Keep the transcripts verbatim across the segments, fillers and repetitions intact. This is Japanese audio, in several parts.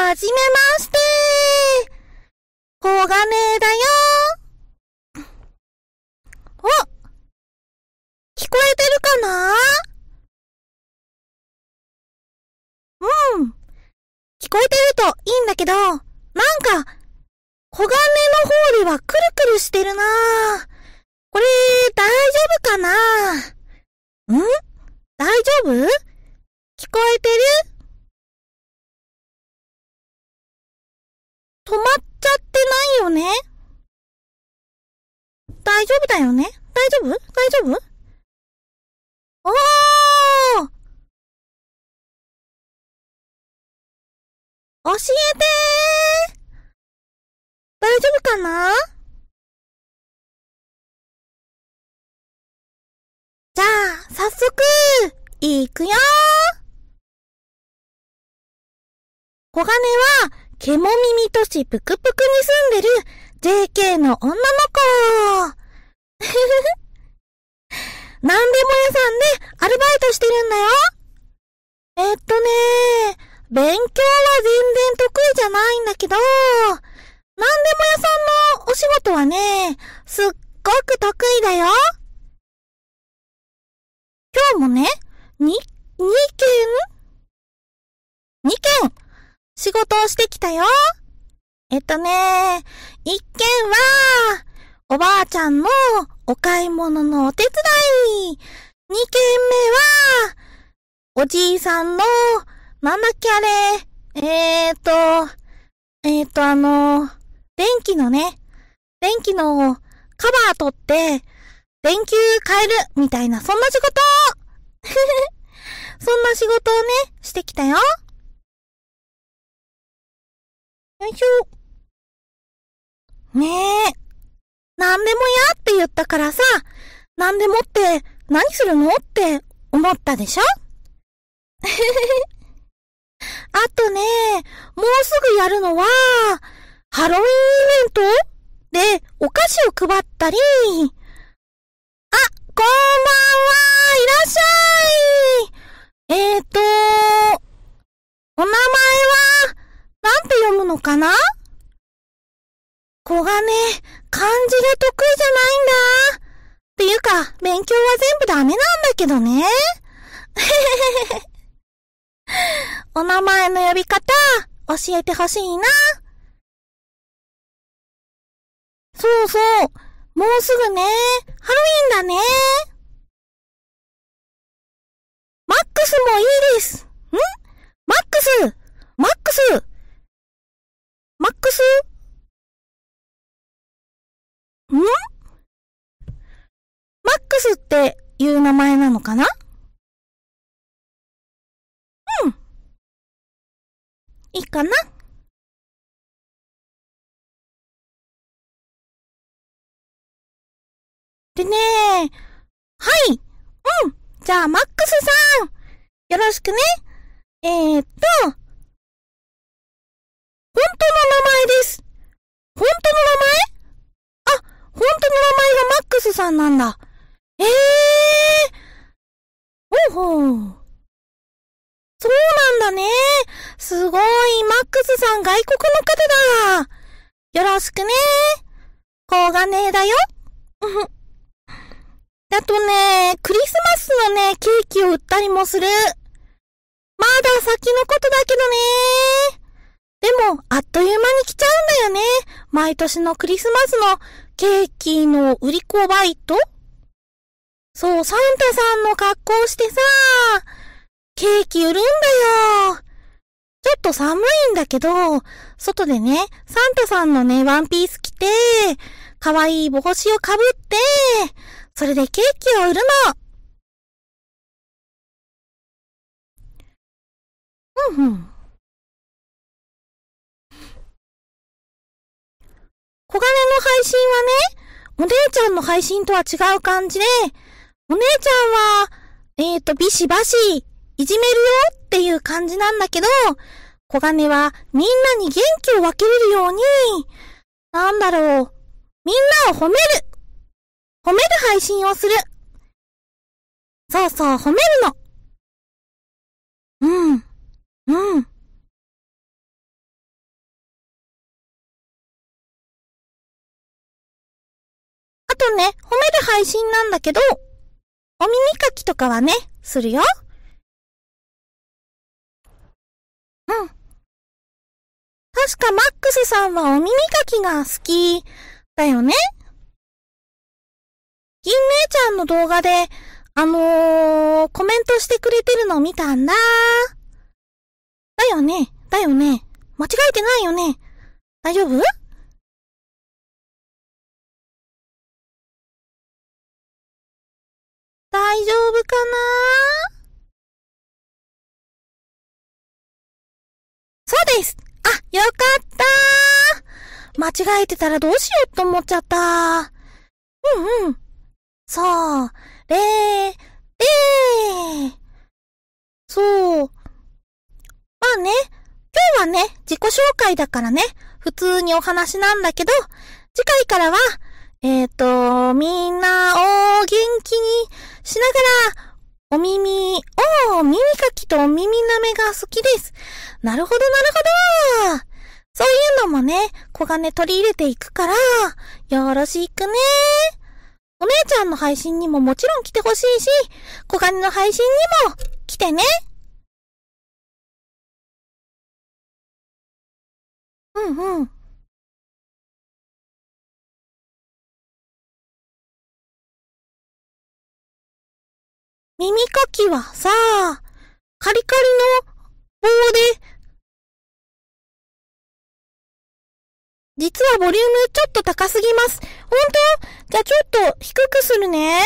はじめまして。小金だよ。お、聞こえてるかな？うん。聞こえてるといいんだけど、なんか、小金の方ではくるくるしてるな。これ、大丈夫かな？ん？大丈夫？聞こえてる？止まっちゃってないよね？大丈夫だよね？大丈夫？大丈夫？おー！教えてー！大丈夫かな？じゃあ、早速、いくよー。小金は、ケモ耳都市ぷくぷくに住んでる ジェーケー の女の子。なんでも屋さんでアルバイトしてるんだよ。えっとねー、勉強は全然得意じゃないんだけど、なんでも屋さんのお仕事はね、すっごく得意だよ。今日もね、に、にけん ?に 件、仕事をしてきたよ。えっとね、いっけんは、おばあちゃんのお買い物のお手伝い。にけんめは、おじいさんの、なんだっけあれ、えーと、えーとあの、電気のね、電気のカバー取って、電球変えるみたいな、そんな仕事そんな仕事をね、してきたよ。よいしょ。ねえ。なんでもやって言ったからさ、なんでもって何するのって思ったでしょ？あとね、もうすぐやるのは、ハロウィンイベントでお菓子を配ったり、あ、こんばんは、いらっしゃい。えーと、お名前は、なんて読むのかな？小金、漢字が得意じゃないんだ。っていうか、勉強は全部ダメなんだけどね。お名前の呼び方、教えてほしいな。そうそう、もうすぐね、ハロウィンだね。マックスもいいです。ん？マックスマックスマックスん？マックスっていう名前なのかな？うん。いいかな？でねー、はい。うん。じゃあ、マックスさん。よろしくね。えーっと、本当の名前です。本当の名前？あ、本当の名前がマックスさんなんだ。ええー。ほうほう。そうなんだね。すごい、マックスさん外国の方だ。よろしくね。小金だよ。あとね、クリスマスのね、ケーキを売ったりもする。まだ先のことだけどね。でも、あっという間に来ちゃうんだよね。毎年のクリスマスのケーキの売り子バイト？そう、サンタさんの格好をしてさ、ケーキ売るんだよ。ちょっと寒いんだけど、外でね、サンタさんのね、ワンピース着て、かわいい帽子をかぶって、それでケーキを売るの。うんうん。小金の配信はね、お姉ちゃんの配信とは違う感じで、お姉ちゃんは、えーと、ビシバシ、いじめるよっていう感じなんだけど、小金はみんなに元気を分けれるように、なんだろう、みんなを褒める。褒める配信をする。そうそう、褒めるの。うん。うん。 とね、褒める配信なんだけど、お耳かきとかはね、するよ。うん。確かマックスさんはお耳かきが好きだよね。銀姉ちゃんの動画で、あのー、コメントしてくれてるのを見たんだ。だよね、だよね。間違えてないよね。大丈夫？大丈夫かな？そうです。あ、よかったー。間違えてたらどうしようと思っちゃった。うんうん。そう。れー、れー。そう。まあね、今日はね、自己紹介だからね、普通にお話なんだけど、次回からは、えっと、みんなを元気にしながら、お耳、お耳かきとお耳舐めが好きです。なるほど、なるほど。そういうのもね、子がね、取り入れていくから、よろしくね。お姉ちゃんの配信にももちろん来てほしいし、小金の配信にも来てね。うんうん。耳かきはさ、カリカリの棒で、実はボリュームちょっと高すぎます。ほんと？じゃあちょっと低くするね。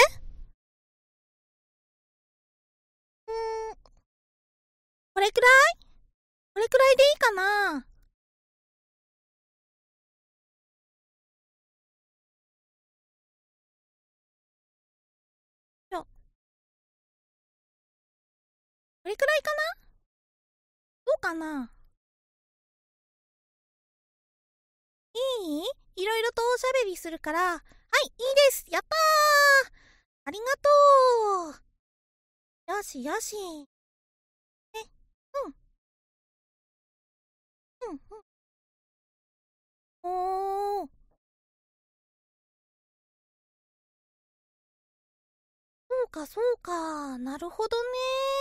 うーん、これくらい？これくらいでいいかな？よ、これくらいかな？どうかな？いい？いろいろとおしゃべりするから、はい、いいです。やったー。ありがとう。よしよし。え、うん、うん、うん。おー、そうか、そうか。なるほどね。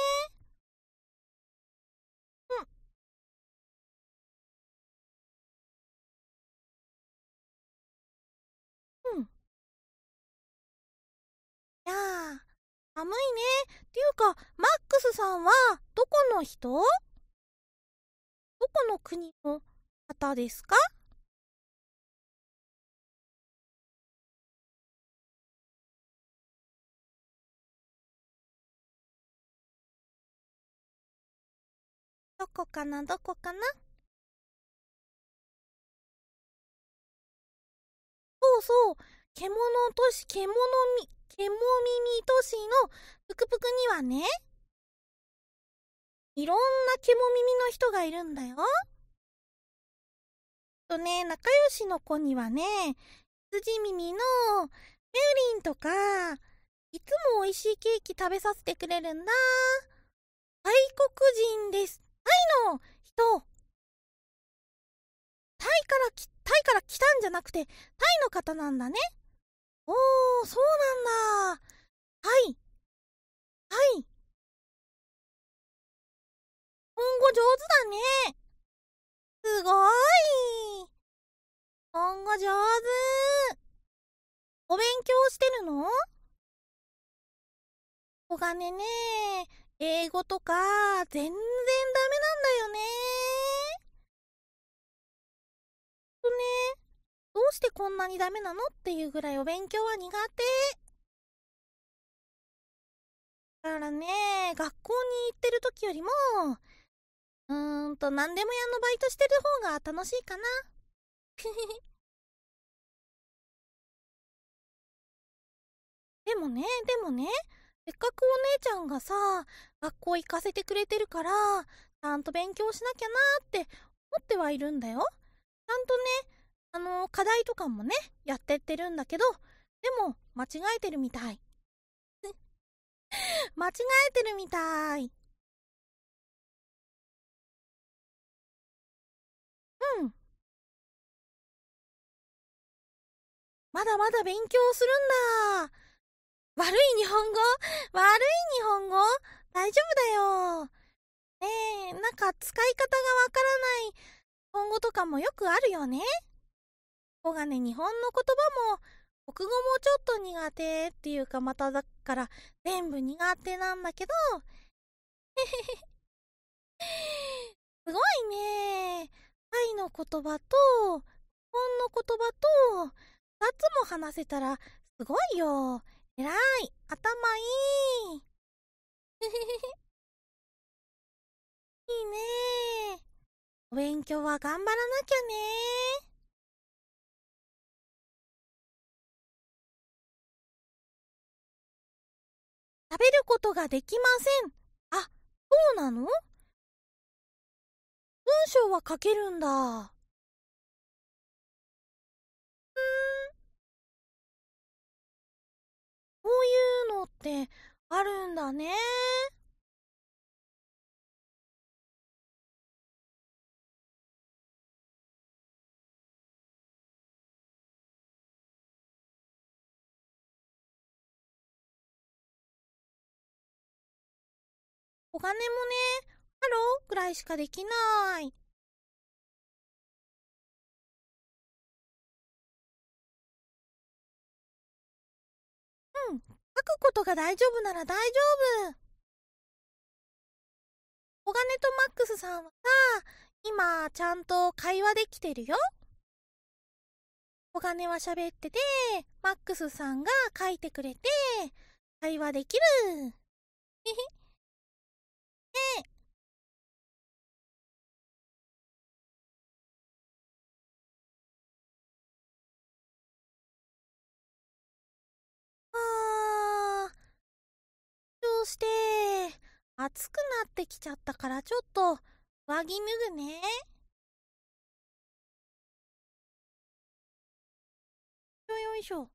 うん、うん。いやあ、寒いね。っていうか、マックスさんは、どこの人？どこの国の方ですか？どこかな、どこかな？そうそう。獣都市、獣み、獣耳都市のぷくぷくにはね、いろんな獣耳の人がいるんだよ。とね、仲良しの子にはね、羊耳のメウリンとか、いつも美味しいケーキ食べさせてくれるんだ。タイ国人です。タイの人。タイからき、タイから来たんじゃなくて、タイの方なんだね。おー、そうなんだ。はい、はい。日本語上手だね。すごい。日本語上手。お勉強してるの？お金ね、英語とか全然ダメなんだよね。とね、どうしてこんなにダメなのっていうぐらいお勉強は苦手。だからね、学校に行ってる時よりも、うーんと、何でも屋のバイトしてる方が楽しいかな。でもね、でもね、せっかくお姉ちゃんがさ、学校行かせてくれてるから、ちゃんと勉強しなきゃなーって思ってはいるんだよ。ちゃんとね、あのー課題とかもね、やってってるんだけど、でも、間違えてるみたい。間違えてるみたい。うん。 まだまだ勉強するんだ。悪い日本語悪い日本語大丈夫だよ。ねえ、なんか使い方がわからない日本語とかもよくあるよね。こがね、日本の言葉も国語もちょっと苦手っていうか、まただから全部苦手なんだけど、すごいね。タイの言葉と日本の言葉とふたつも話せたらすごいよ。えらい。頭いい。いいね。お勉強は頑張らなきゃね。食べることができません。あ、そうなの？文章は書けるんだ。うーん、こういうのってあるんだね。お金もね、ハローくらいしかできない。うん、書くことが大丈夫なら大丈夫。お金とマックスさんはさ、今ちゃんと会話できてるよ。お金は喋ってて、マックスさんが書いてくれて、会話できる。へへ。ね。あー、どうして、暑くなってきちゃったからちょっと上着脱ぐね。よよいしょ。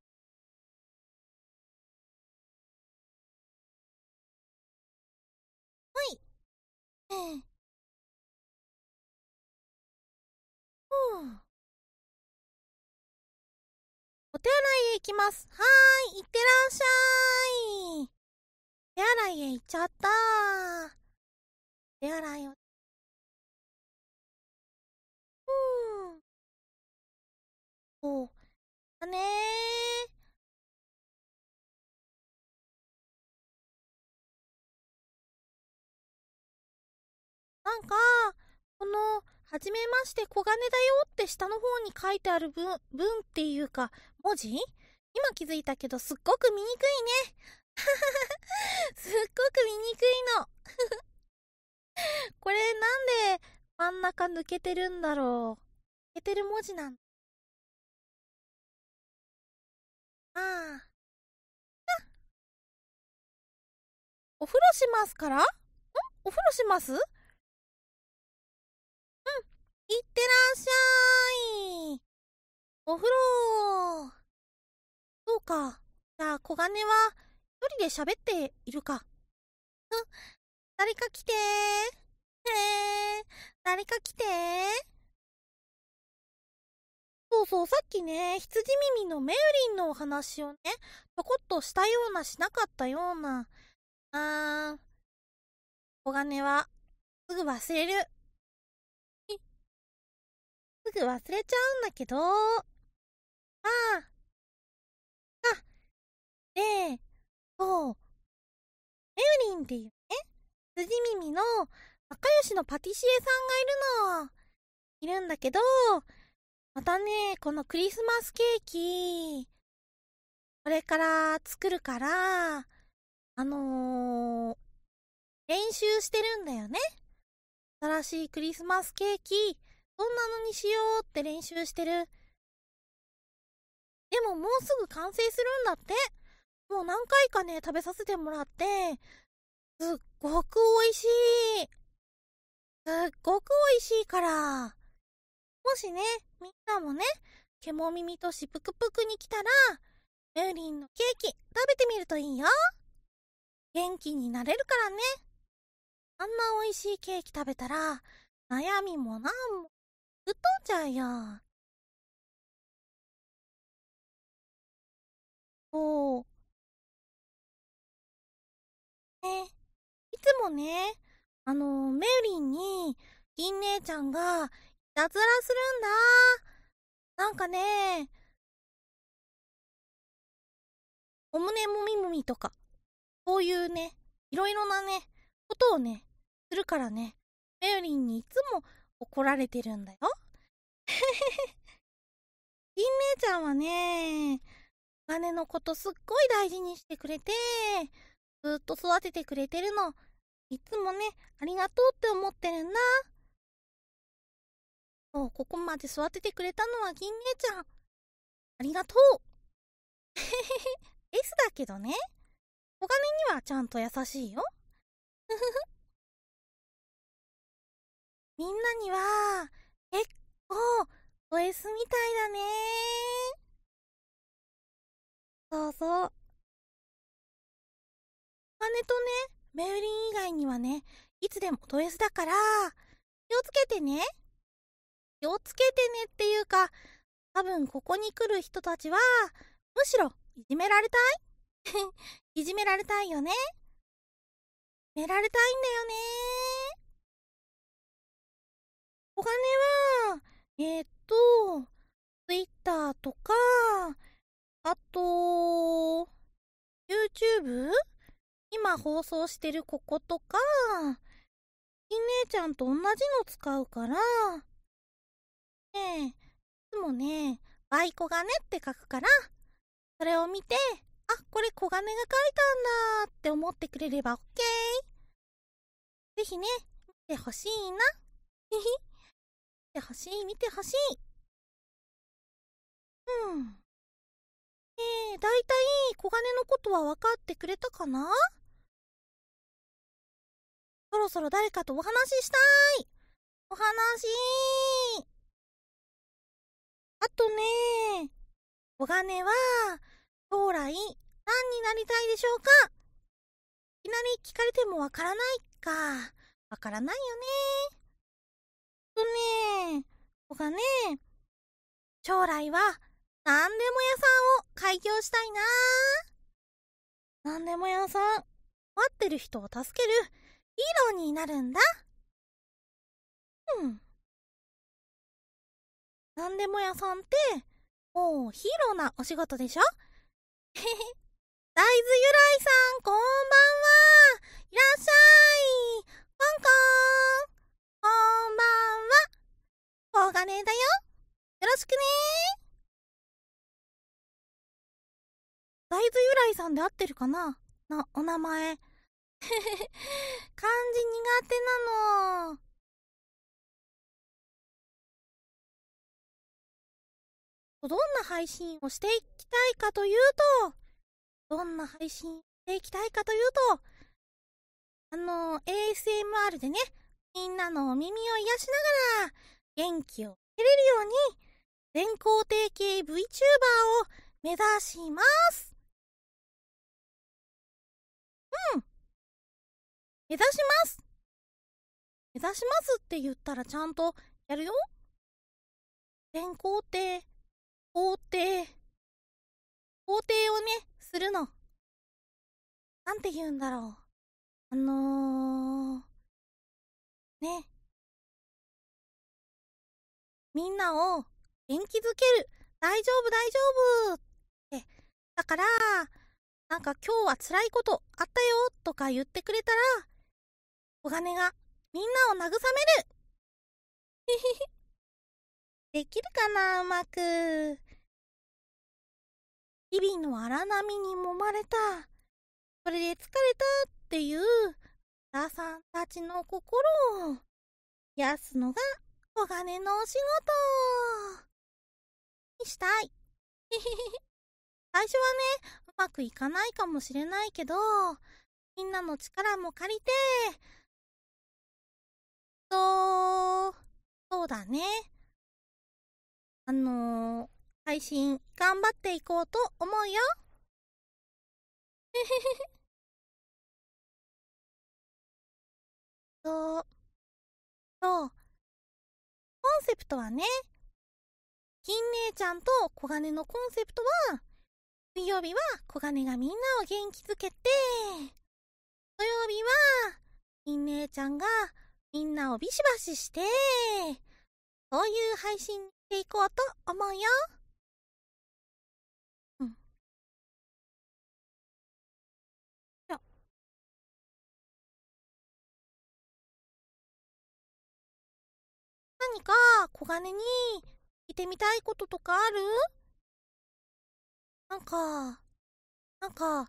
はい。ええ。うん。お手洗いへ行きます。はーい、行ってらっしゃい。手洗いへ行っちゃった。手洗いを。うん。そうだねー。なんか、この、はじめまして小金だよって下の方に書いてある文、文っていうか、文字今気づいたけどすっごく見にくいね。すっごく見にくいの。これなんで真ん中抜けてるんだろう。抜けてる文字なんだ。ああ。お風呂しますからんお風呂します？うん。いってらっしゃい。お風呂。そうか。じゃあ、小金は一人で喋っているか。うん。誰か来てー。へー。誰か来てー。そうそう、さっきね、羊耳のメウリンのお話をね、ちょこっとしたようなしなかったような。あー、小金はすぐ忘れる。すぐ忘れちゃうんだけど。ああ、あ、で、そう、メウリンっていうね、羊耳の仲良しのパティシエさんがいるの。いるんだけど、またね、このクリスマスケーキ、これから作るから、あのー、練習してるんだよね。新しいクリスマスケーキ、どんなのにしようって練習してる。でももうすぐ完成するんだって。もう何回かね、食べさせてもらって、すっごく美味しい。すっごく美味しいから。もしね、みんなもね、ケモ耳としぷくぷくに来たら、メウリンのケーキ食べてみるといいよ。元気になれるからね。あんな美味しいケーキ食べたら、悩みもなんも吹っ飛んじゃうよ。 そう。ね、いつもね、あの、メウリンに、銀姉ちゃんが、いたずらするんだ。なんかね、お胸もみもみとか、そういうね、いろいろなね、ことをね、するからね、メウリンにいつも怒られてるんだよ。銀姉ちゃんはね、お金のことすっごい大事にしてくれて、ずっと育ててくれてるの。いつもね、ありがとうって思ってるんだ。そう、ここまで育ててくれたのは銀姉ちゃん。ありがとう。S だけどね、お金にはちゃんと優しいよ。みんなには、結構、ド S みたいだね。そうそう。お金とね、メウリン以外にはね、いつでもド S だから、気をつけてね。気をつけてねっていうか、多分ここに来る人たちは、むしろ、いじめられたいいじめられたいよね。いじめられたいんだよね。お金は、えー、っと、Twitter とか、あと、YouTube？ 今放送してるこことか、金姉ちゃんと同じの使うから、ねえ、いつもね、バイコガネって書くから、それを見て、あ、これ小金が書いたんだって思ってくれれば OK。ぜひね、見てほしいな。見てほしい、見てほしい。うん。えー、だいたい小金のことは分かってくれたかな？そろそろ誰かとお話ししたい。お話。あとね、小金は、将来、何になりたいでしょうか？いきなり聞かれてもわからないか。わからないよね。とね、小金、将来は、なんでも屋さんを開業したいな。なんでも屋さん、待ってる人を助けるヒーローになるんだ。うん。なんでも屋さんって、もうヒーローなお仕事でしょ？へへ。大豆由来さん、こんばんは。いらっしゃい。コンコーン。こんばんは。小金だよ。よろしくね。大豆由来さんで合ってるかな？な、お名前。漢字苦手なの。どんな配信をしていきたいかというと、どんな配信していきたいかというと、あの、エーエスエムアール でね、みんなのお耳を癒しながら、元気を得れるように、全肯定系 VTuber を目指します。うん。目指します。目指しますって言ったらちゃんとやるよ。全肯定、肯定、肯定をね、するの。なんて言うんだろう。あのー、ね。みんなを元気づける。大丈夫、大丈夫って。だから、なんか今日は辛いことあったよとか言ってくれたら、小金がみんなを慰める。できるかな、うまく。日々の荒波に揉まれた。それで疲れたっていう、母さんたちの心を癒すのが小金のお仕事にしたい。最初はね、うまくいかないかもしれないけど、みんなの力も借りて、と、そうだね。あのー、配信頑張っていこうと思うよ。そう、そう。コンセプトはね、金姉ちゃんと小金のコンセプトは、 水曜日は小金がみんなを元気づけて、土曜日はみん姉ちゃんがみんなをビシバシして、そういう配信にしていこうと思うよ。うん。よ。何か小金に聞いてみたいこととかある？なんか、なんか、うー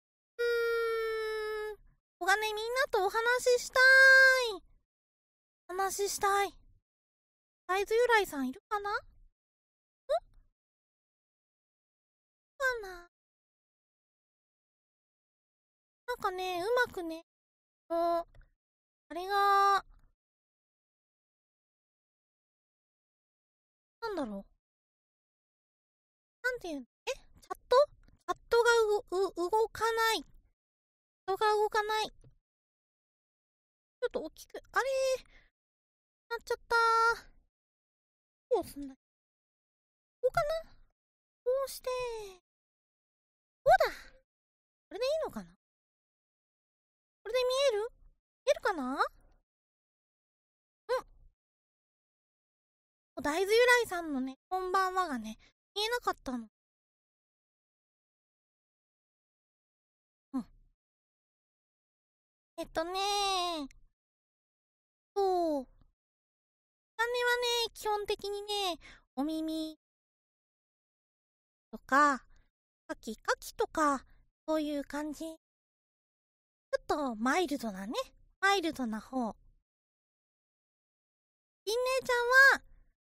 ん、小金みんなとお話ししたい。話したい。大豆由来さんいるかな？ん？かな？なんかね、うまくね、もう、あれが、なんだろう。なんていうの？え？チャット？チャットがう、う、動かない。チャットが動かない。ちょっと大きく、あれなっちゃったー。どうすんだ？こうかな？こうして、こうだ。これでいいのかな？これで見える？見えるかな？うん。大豆由来さんのね、こんばんはがね、見えなかったの。うん。えっとねー、そう。お金はね、基本的にね、お耳とか、カキカキとか、そういう感じ。ちょっとマイルドなね、マイルドな方。りん姉ちゃんは、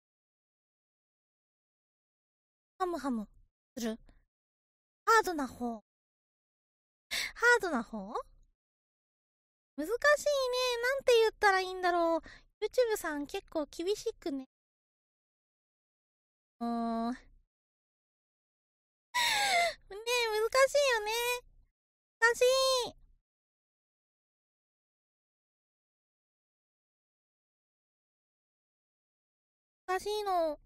ハムハムする。ハードな方。ハードな方？難しいね。なんて言ったらいいんだろう。YouTube さん結構厳しくね。うーん。ねえ、難しいよね。難しい。難しいの。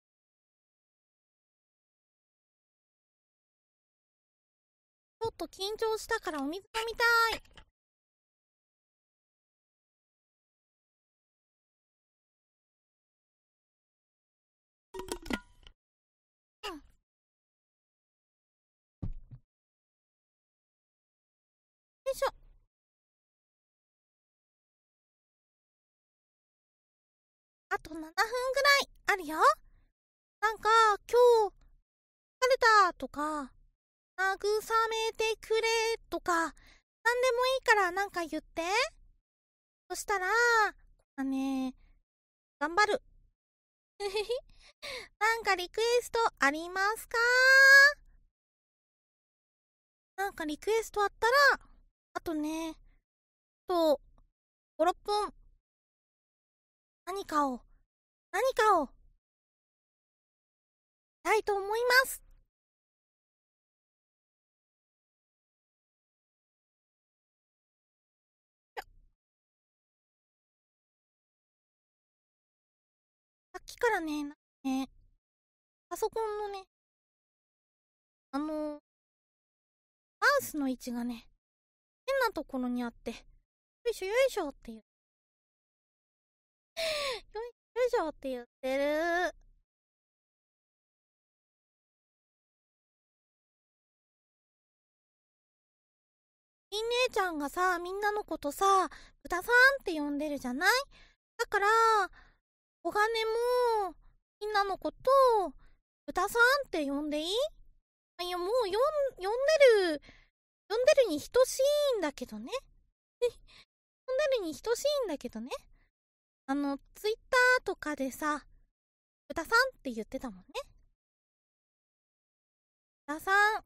ちょっと緊張したからお水飲みたい。うん。よいしょ。あとななふんぐらいあるよ。なんか、今日、疲れたとか、慰めてくれとか、なんでもいいからなんか言って。そしたら、あね、頑張る。なんかリクエストありますか？なんかリクエストあったら、あとね、と、ご、ろっぷん、何かを、何かを、したいと思います。さっきからね、ね、パソコンのね、あの、マウスの位置がね、変なところにあって、よいしょよいしょって言う。よいよいしょって言ってる。りん姉ちゃんがさ、みんなのことさ、豚さんって呼んでるじゃない？だから、小金も、みんなのこと、豚さんって呼んでいい？いや、もう呼ん、呼んでる、呼んでるに等しいんだけどね。呼んでるに等しいんだけどね。あの、ツイッターとかでさ、豚さんって言ってたもんね。豚さん。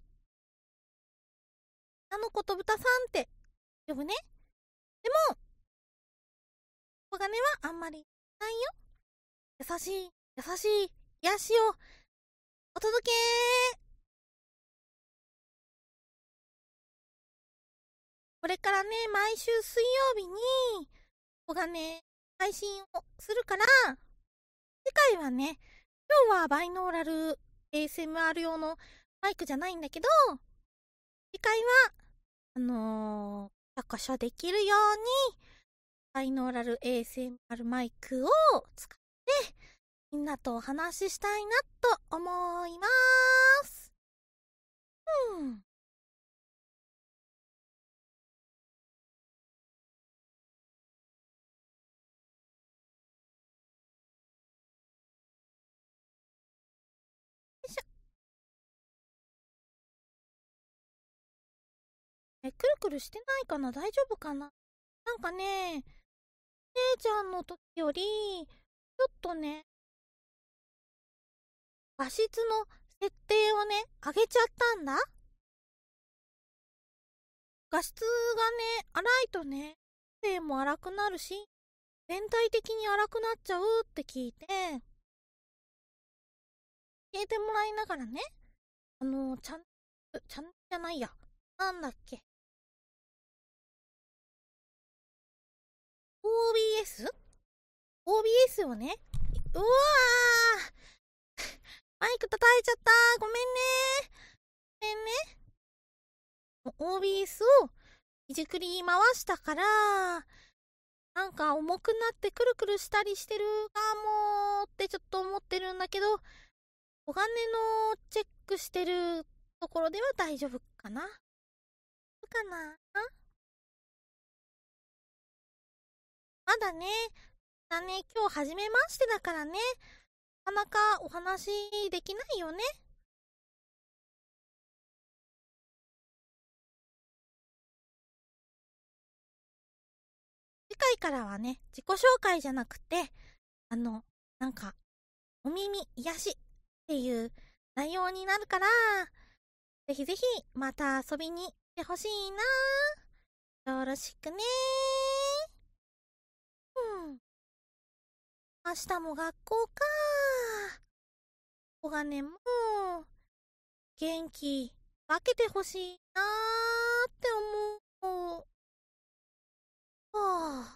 あの子と豚さんって呼ぶね。でも、小金はあんまりないよ。優しい、優しい、癒しをお届け。これからね、毎週水曜日に、小金配信をするから、次回はね、今日はバイノーラル エーエスエムアール 用のマイクじゃないんだけど、次回は、あのー、カシャカシャできるように、バイノーラル エーエスエムアール マイクを使って、みんなとお話ししたいなと思います。うん。よいしょ。え、くるくるしてないかな？大丈夫かな？なんかね、姉ちゃんの時より、ちょっとね、画質の設定をね、上げちゃったんだ。画質がね、荒いとね、声も荒くなるし、全体的に荒くなっちゃうって聞いて、聞いてもらいながらね、あの、ちゃん、ちゃんじゃないや。なんだっけ。オービーエス？ オービーエス をね、うわーマイク叩いちゃったー。ごめんねー。ごめんね。オービーエス をいじくり回したから、なんか重くなってくるくるしたりしてるかもってちょっと思ってるんだけど、小金のチェックしてるところでは大丈夫かな？かな？まだね、だね、今日初めましてだからね、なかなかお話できないよね。次回からはね、自己紹介じゃなくて、あの、なんか、お耳癒しっていう内容になるから、ぜひぜひまた遊びに来てほしいな。よろしくね。うん。明日も学校か。小金も、元気分けてほしいなーって思う。はあ。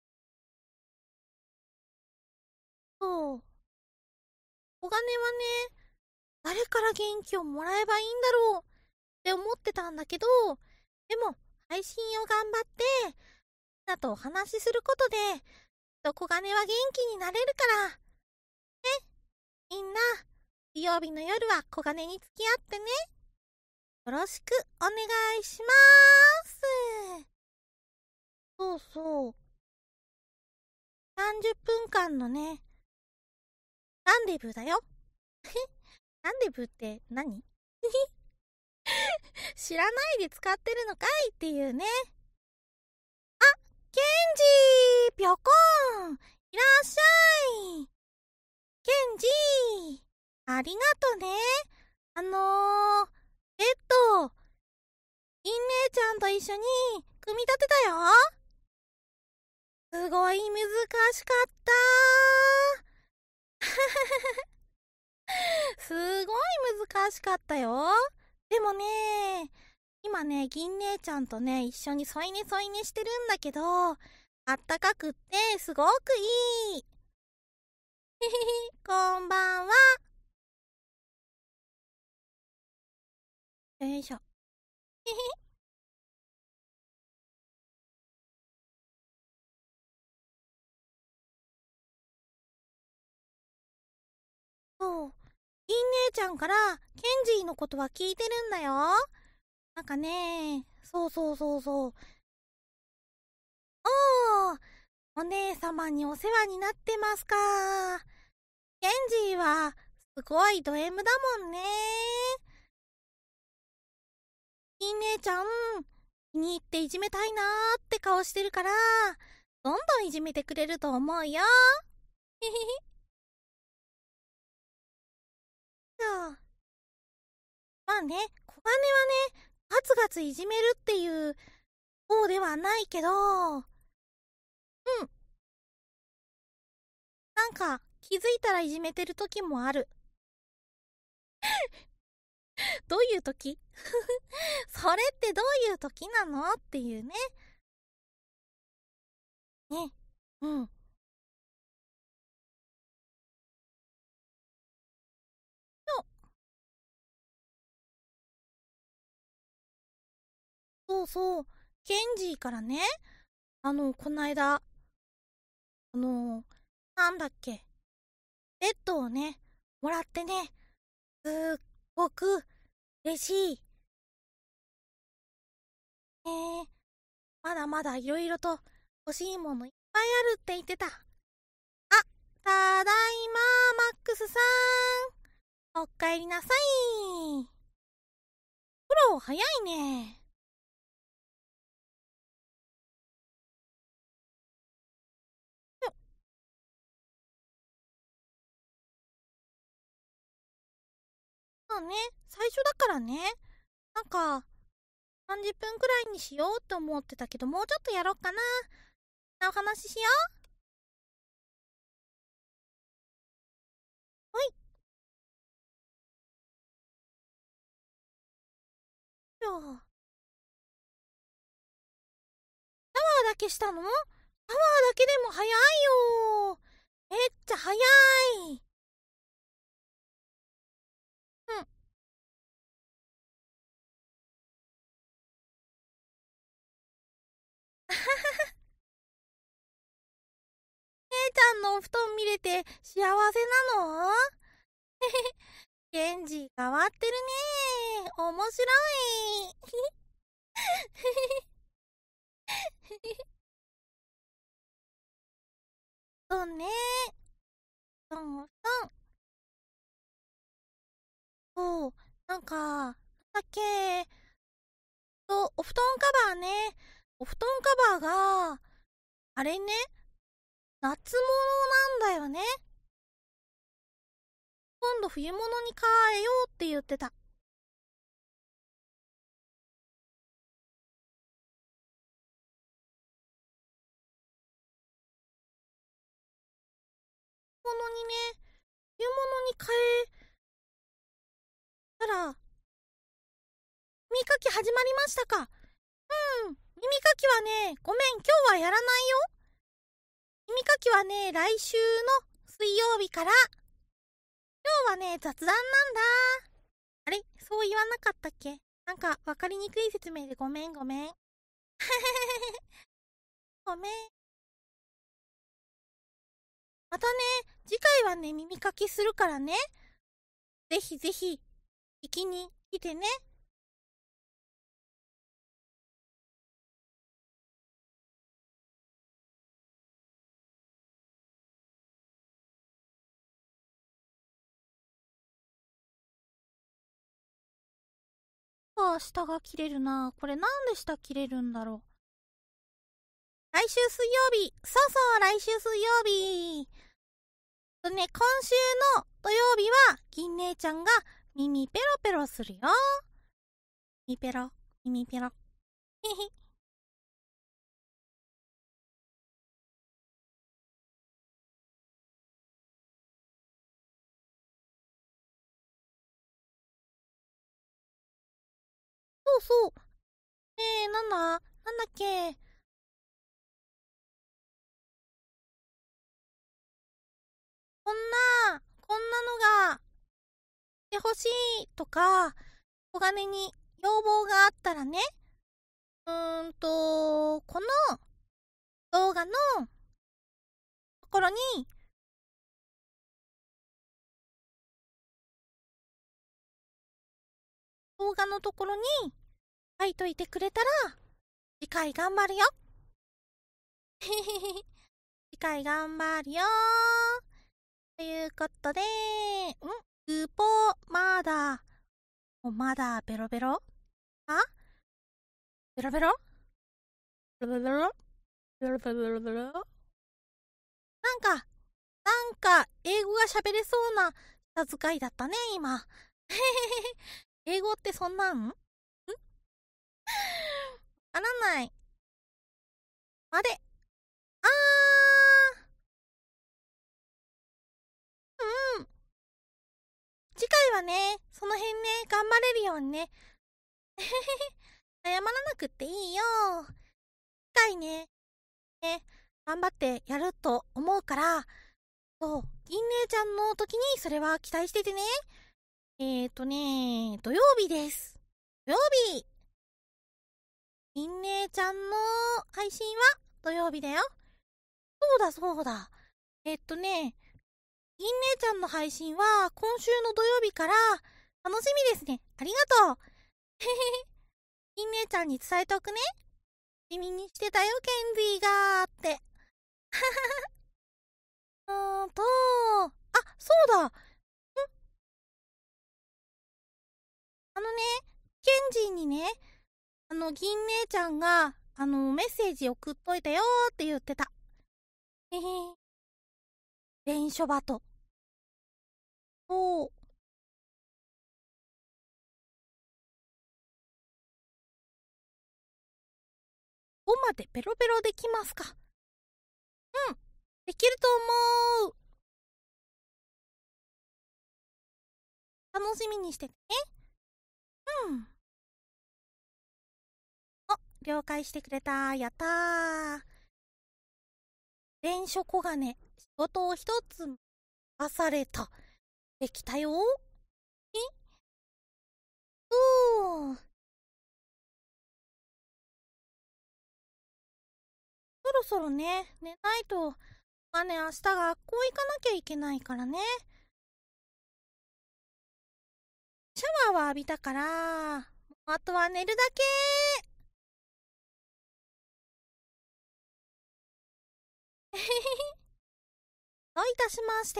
そう。小金はね、誰から元気をもらえばいいんだろうって思ってたんだけど、でも、配信を頑張って、みんなとお話しすることで、小金は元気になれるから。ね、みんな、水曜日の夜は小金に付き合ってね。よろしくお願いします。そうそう。さんじゅっぷんかんのね、ランデブーだよ。ランデブーって何？知らないで使ってるのかいっていうね。あ、ケンジーぴょこーんいらっしゃい。ケンジーありがとね。あのー、えっと、銀姉ちゃんと一緒に組み立てたよ。すごい難しかった。すごい難しかったよ。でもね、今ね、銀姉ちゃんとね、一緒に添い寝添い寝してるんだけど、あったかくってすごくいい。へへへ、こんばんは。よいしょ。へへ。そう。銀姉ちゃんから、ケンジーのことは聞いてるんだよ。なんかね、そうそうそうそう。おー、お姉様にお世話になってますか。ケンジーは、すごいド M だもんね。銀姉ちゃん、気に入っていじめたいなーって顔してるから、どんどんいじめてくれると思うよ。へへへ。そう。まあね、小金はね、ガツガツいじめるっていう方ではないけど、うん。なんか、気づいたらいじめてる時もある。どういう時？それってどういう時なのっていうね。ね。うん。 そうそう。ケンジーからね、あの、こないだ、あの、なんだっけ、ベッドをね、もらってね、すっごく嬉しい。えー、まだまだいろいろと欲しいものいっぱいあるって言ってた。あ、ただいま、マックスさん。おかえりなさい。風呂早いね。まあね、最初だからね。なんか、さんじゅっぷんくらいにしようって思ってたけど、もうちょっとやろうかな。お話ししよう。はい。じゃあ、シャワーだけしたの？シャワーだけでも早いよ。めっちゃ早い。うん。姉ちゃんのお布団見れて幸せなの？ケンジ変わってるね。面白い。そうね。そう、そう。そう。なんか、なんだっけ。と、お布団カバーね。お布団カバーが、あれね、夏物なんだよね。今度冬物に変えようって言ってた。物にね、冬物に変えたら、耳かき始まりましたか？うん、耳かきはね、ごめん、今日はやらないよ。耳かきはね、来週の水曜日から。今日はね、雑談なんだ。あれ、そう言わなかったっけ？なんか、わかりにくい説明でごめんごめん。ごめん。またね、次回はね、耳かきするからね。ぜひぜひ、聞きに来てね。ああ、下が切れるな。これなんで下切れるんだろう。来週水曜日。そうそう、来週水曜日。とね、今週の土曜日は、銀姉ちゃんが耳ペロペロするよ。耳ペロ、耳ペロ。へへ。そうそう。えー、なんだなんだっけ？こんな、こんなのが、してほしいとか、小金に要望があったらね、うーんと、この動画のところに、動画のところに書いといてくれたら、次回頑張るよ。次回頑張るよ。ということで、んグポまだ、まだベロベロあベロベロベロベロベロベロベロベロなんか、なんか、英語が喋れそうな舌遣いだったね、今。英語ってそんなんんわからない。まで。あー、うん。次回はね、その辺ね、頑張れるようにね。謝らなくっていいよ。次回ね、ね、頑張ってやると思うから、そう、銀姉ちゃんの時にそれは期待しててね。えーとね、土曜日です。土曜日銀姉ちゃんの配信は土曜日だよ。そうだそうだ。えっとね、銀姉ちゃんの配信は今週の土曜日から楽しみですね。ありがとう。へへへ。銀姉ちゃんに伝えておくね。地味にしてたよ、ケンジーがーって。うーんと、あ、そうだ。んあのね、ケンジーにね、あの、銀姉ちゃんが、あの、メッセージ送っといたよーって言ってた。へへ。電書バト。そう。ごまでペロペロできますか？うん。できると思う。楽しみにしててね。うん。あ、了解してくれた。やったー。電書小金、仕事を一つ任された。できたよ。えうー。そろそろね、寝ないと、あね、明日学校行かなきゃいけないからね。シャワーは浴びたから、あとは寝るだけ。えへへへ。どういたしまして。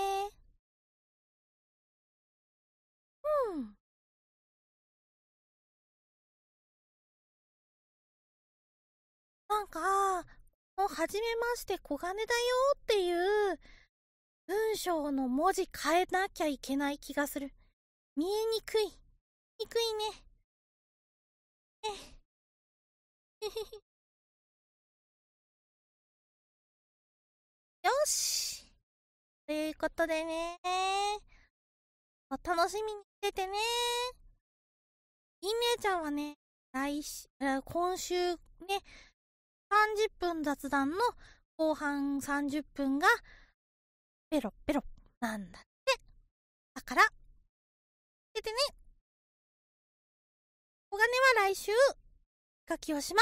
うん。なんか、もう初めまして小金だよっていう文章の文字変えなきゃいけない気がする。見えにくい。にくいね。えへへへ。よし。ということでね、お楽しみにしててね。銀姉ちゃんはね、来週、今週ね、さんじゅっぷん雑談の後半さんじゅっぷんがペロペロなんだって。だから、出てね。小金は来週、書きをします。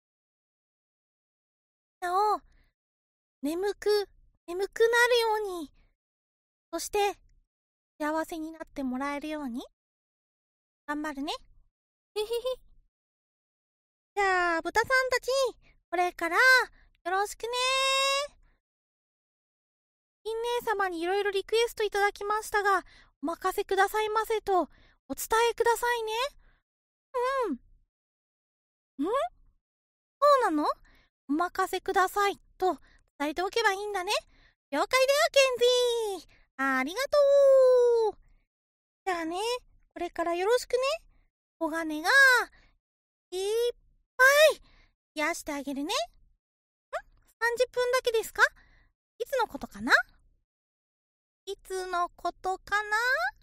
なお、眠く、眠くなるように、そして、幸せになってもらえるように、頑張るね。へへへ。じゃあ、豚さんたち、これから、よろしくねー。銀姉様にいろいろリクエストいただきましたが、お任せくださいませと、お伝えくださいね。うん。んそうなの？お任せくださいと伝えておけばいいんだね。了解だよ、ケンジー。ありがとう。じゃあね、これからよろしくね。小金が、いっぱい、癒してあげるね。ん ?さんじゅっ 分だけですか？いつのことかな？いつのことかな？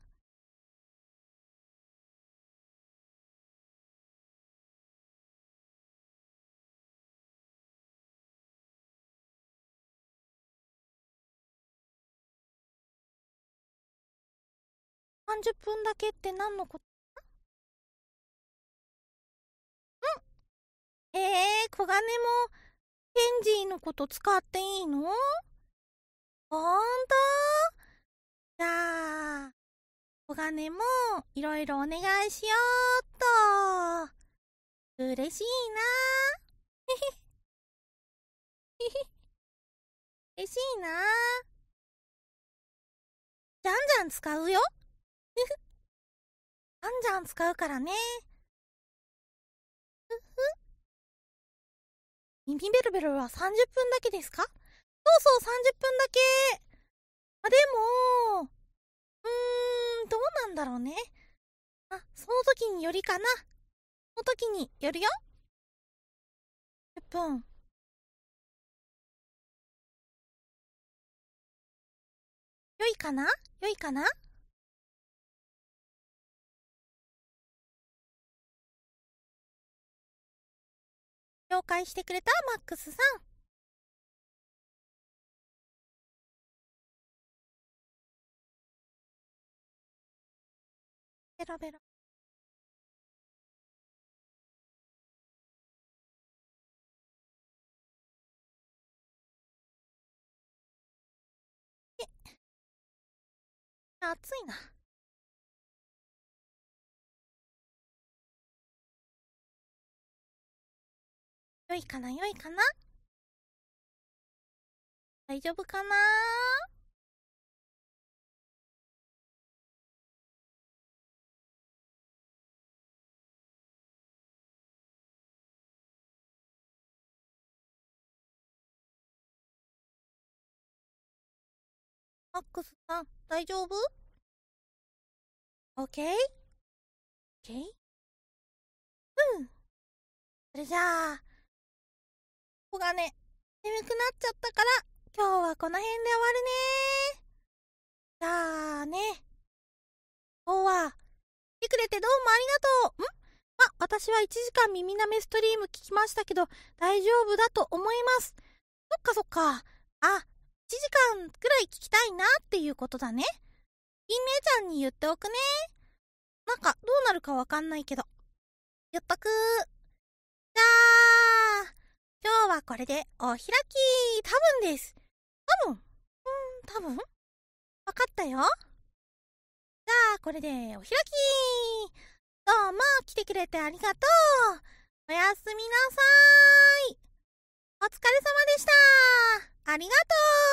さんじゅっぷんだけって何のこと？ええー、小金も、ケンジーのこと使っていいの？ほんと？じゃあ、小金も、いろいろお願いしようっと。嬉しいな。へへ、へへ、嬉しいな。じゃんじゃん使うよ。ふふ、じゃんじゃん使うからね。ふふ、耳ベルベルはさんじゅっぷんだけですか？そうそう、さんじゅっぷんだけ。あ、でも、うーん、どうなんだろうね。あ、その時によりかな。その時によるよ。じゅっぷん。良いかな？良いかな？了解してくれたマックスさん。ベロベロ。 暑いな。良いかな、良いかな。大丈夫かな。マックスさん、大丈夫？ OK？ OK？ うん。それじゃあ、ここがね、眠くなっちゃったから、今日はこの辺で終わるね。じゃあね、今日は、来てくれてどうもありがとう。ん？あ、私はいちじかん耳なめストリーム聞きましたけど、大丈夫だと思います。そっかそっか。あ、いちじかんくらい聞きたいなっていうことだね。銀姉ちゃんに言っておくね。なんか、どうなるかわかんないけど。言っとく。じゃあ、今日はこれでお開き。多分です。多分うーん、多分わかったよ。じゃあ、これでお開き。どうも来てくれてありがとう。おやすみなさーい。お疲れ様でした。ありがとう。